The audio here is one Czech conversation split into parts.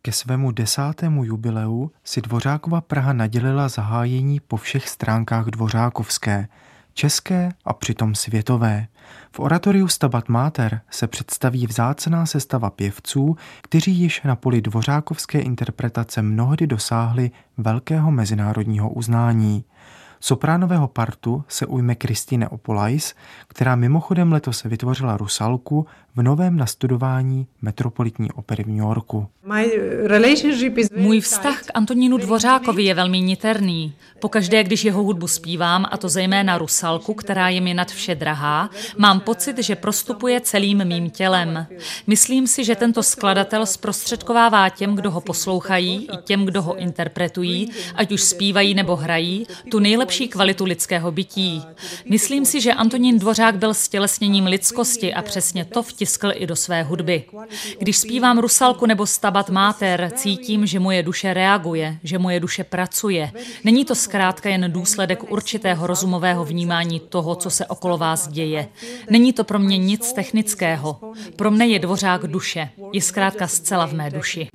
Ke svému 10. jubileu si Dvořákova Praha nadělila zahájení po všech stránkách dvořákovské, české a přitom světové. V oratoriu Stabat Mater se představí vzácná sestava pěvců, kteří již na poli dvořákovské interpretace mnohdy dosáhli velkého mezinárodního uznání. Sopránového partu se ujme Kristine Opolais, která mimochodem letos vytvořila Rusalku v novém nastudování Metropolitní opery v New Yorku. Můj vztah k Antonínu Dvořákovi je velmi niterný. Pokaždé, když jeho hudbu zpívám, a to zejména Rusalku, která je mi nad vše drahá, mám pocit, že prostupuje celým mým tělem. Myslím si, že tento skladatel zprostředkovává těm, kdo ho poslouchají, i těm, kdo ho interpretují, ať už zpívají nebo hrají, tu nejlepší kvalitu lidského bytí. Myslím si, že Antonín Dvořák byl stělesněním lidskosti a přesně to vtiskl i do své hudby. Když zpívám Rusalku nebo Stabat Mater, cítím, že moje duše reaguje, že moje duše pracuje. Není to zkrátka jen důsledek určitého rozumového vnímání toho, co se okolo vás děje. Není to pro mě nic technického. Pro mne je Dvořák duše. Je zkrátka zcela v mé duši.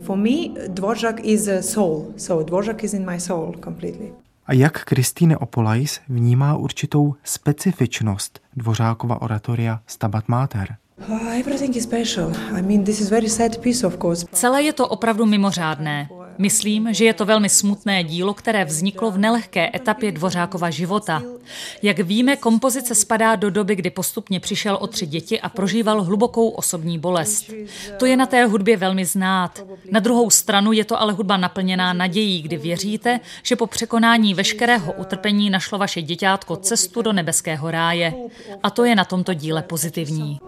A jak Kristine Opolais vnímá určitou specifičnost Dvořákova oratoria Stabat Mater? Celé je to opravdu mimořádné. Myslím, že je to velmi smutné dílo, které vzniklo v nelehké etapě Dvořákova života. Jak víme, kompozice spadá do doby, kdy postupně přišel o 3 děti a prožíval hlubokou osobní bolest. To je na té hudbě velmi znát. Na druhou stranu je to ale hudba naplněná nadějí, kdy věříte, že po překonání veškerého utrpení našlo vaše děťátko cestu do nebeského ráje. A to je na tomto díle pozitivní.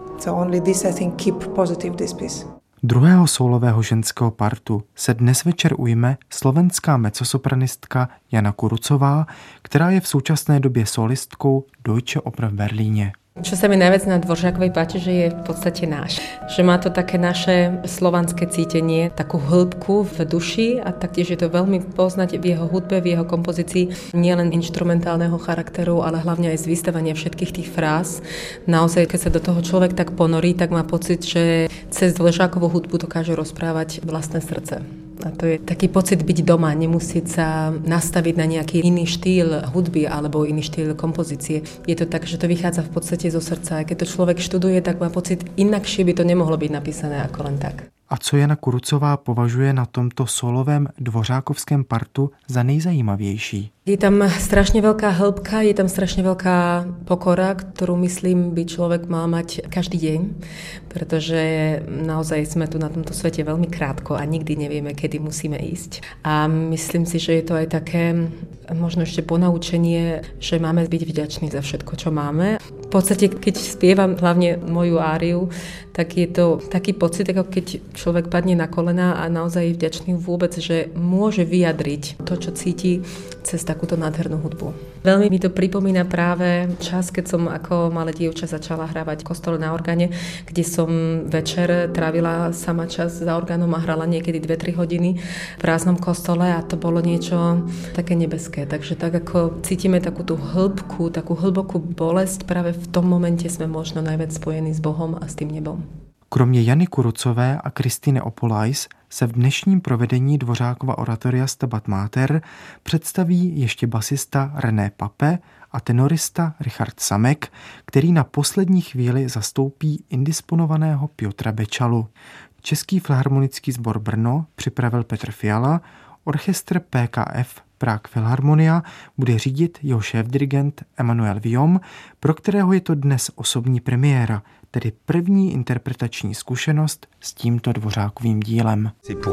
Druhého sólového ženského partu se dnes večer ujme slovenská mezzosopranistka Jana Kurucová, která je v současné době solistkou Deutsche Oper v Berlíně. Čo sa mi najviac na Dvořákovej páči, že je v podstate náš. Že má to také naše slovanské cítenie, takú hĺbku v duši a taktiež je to veľmi poznať v jeho hudbe, v jeho kompozícii nielen inštrumentálneho charakteru, ale hlavne aj z vystavania všetkých tých fráz. Naozaj, keď sa do toho človek tak ponorí, tak má pocit, že cez Dvořákovú hudbu dokáže rozprávať vlastné srdce. A to je taký pocit byť doma, nemusieť sa nastaviť na nejaký iný štýl hudby alebo iný štýl kompozície. Je to tak, že to vychádza v podstate zo srdca. A keď to človek študuje, tak má pocit, inakšie by to nemohlo byť napísané ako len tak. A co Jana Kurucová považuje na tomto solovém dvořákovském partu za nejzajímavější? Je tam strašne veľká hĺbka, je tam strašne veľká pokora, ktorú myslím by človek mal mať každý deň, pretože naozaj sme tu na tomto svete veľmi krátko a nikdy nevieme, kedy musíme ísť. A myslím si, že je to aj také možno ešte ponaučenie, že máme byť vďační za všetko, čo máme. V podstate, keď spievam hlavne moju áriu, tak je to taký pocit, ako keď človek padne na kolená a naozaj je vďačný vôbec, že môže vyjadriť to, čo cíti cez takúto nádhernú hudbu. Veľmi mi to pripomína práve čas, keď som ako malé dievča začala hrávať v kostole na orgáne, kde som večer trávila sama čas za orgánom a hrala niekedy 2-3 hodiny v prázdnom kostole a to bolo niečo také nebeské. Takže tak ako cítime takú tú hĺbku, takú hlbokú bolesť, práve v tom momente sme možno najviac spojení s Bohom a s tým nebom. Kromě Jany Kurucové a Kristine Opolais se v dnešním provedení Dvořákova oratoria Stabat Mater představí ještě basista René Pape a tenorista Richard Samek, který na poslední chvíli zastoupí indisponovaného Piotra Bečalu. Český filharmonický sbor Brno připravil Petr Fiala, orchestr PKF Prague Philharmonia bude řídit jeho šéfdirigent Emmanuel Viom, pro kterého je to dnes osobní premiéra, tedy první interpretační zkušenost s tímto Dvořákovým dílem.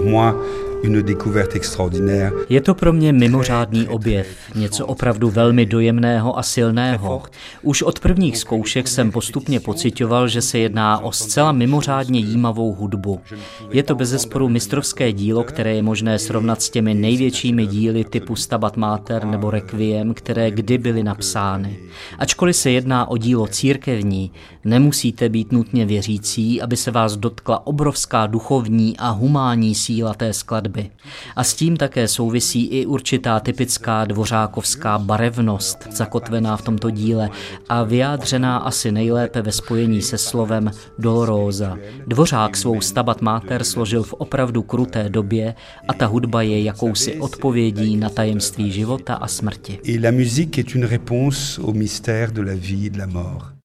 Je to pro mě mimořádný objev, něco opravdu velmi dojemného a silného. Už od prvních zkoušek jsem postupně pociťoval, že se jedná o zcela mimořádně jímavou hudbu. Je to bezesporu mistrovské dílo, které je možné srovnat s těmi největšími díly typu Stabat Mater nebo Requiem, které kdy byly napsány. Ačkoliv se jedná o dílo církevní, nemusíte nemusíte být nutně věřící, aby se vás dotkla obrovská duchovní a humánní síla té skladby. A s tím také souvisí i určitá typická dvořákovská barevnost, zakotvená v tomto díle a vyjádřená asi nejlépe ve spojení se slovem Dolorosa. Dvořák svou Stabat Mater složil v opravdu kruté době a ta hudba je jakousi odpovědí na tajemství života a smrti. Et la musique est une réponse au mystère de la vie et de la mort.